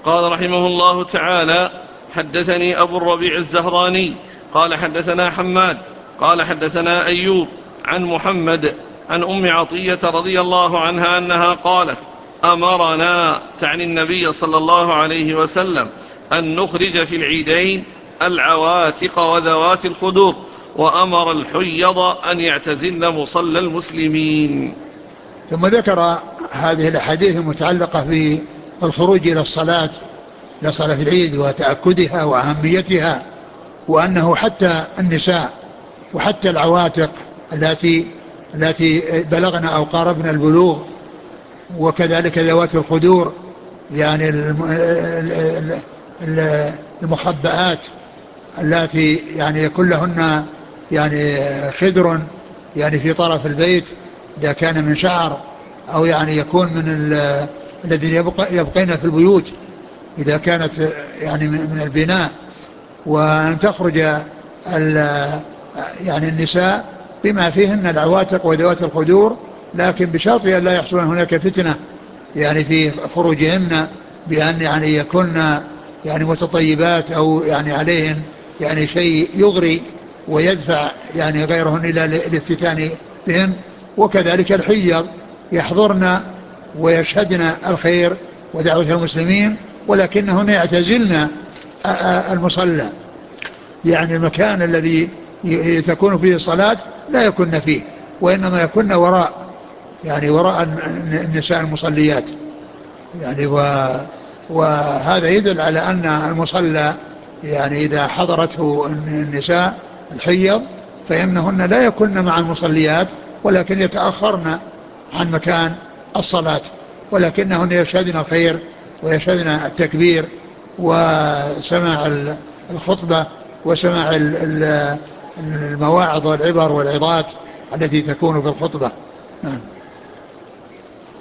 قال رحمه الله تعالى: حدثني أبو الربيع الزهراني قال حدثنا حماد قال حدثنا أيوب عن محمد عن أم عطية رضي الله عنها أنها قالت: أمرنا، تعني النبي صلى الله عليه وسلم، أن نخرج في العيدين العواتق وذوات الخدور، وأمر الحيض أن يعتزلن مصلى المسلمين. ثم ذكر هذه الأحاديث المتعلقة بالخروج إلى الصلاة، إلى صلاة العيد وتأكدها وأهميتها، وأنه حتى النساء وحتى العواتق التي بلغن أو قاربن البلوغ، وكذلك ذوات الخدور يعني المخبآت التي يعني يكون لهن يعني خدر يعني في طرف البيت إذا كان من شعر، أو يعني يكون من الذين يبقين في البيوت إذا كانت يعني من البناء. وأن تخرج يعني النساء بما فيهن العواتق وذوات الخدور، لكن بشرط أن لا يحصل هناك فتنة يعني في خروجهن، بأن يعني يكون يعني متطيبات أو يعني عليهن يعني شيء يغري ويدفع يعني غيرهن إلى الافتتان بهن. وكذلك الحيض يحضرن ويشهدن الخير ودعوة المسلمين، ولكنهن يعتزلن المصلى، يعني المكان الذي تكون فيه الصلاة لا يكن فيه، وإنما يكن وراء يعني وراء النساء المصليات يعني. وهذا يدل على أن المصلى يعني إذا حضرته النساء الحيض فإنهن لا يكن مع المصليات، ولكن يتأخرن عن مكان الصلاة، ولكنهن يشهدن الخير ويشهدن التكبير وسماع الخطبة وسماع المواعظ والعبر والعظات التي تكون في الخطبة.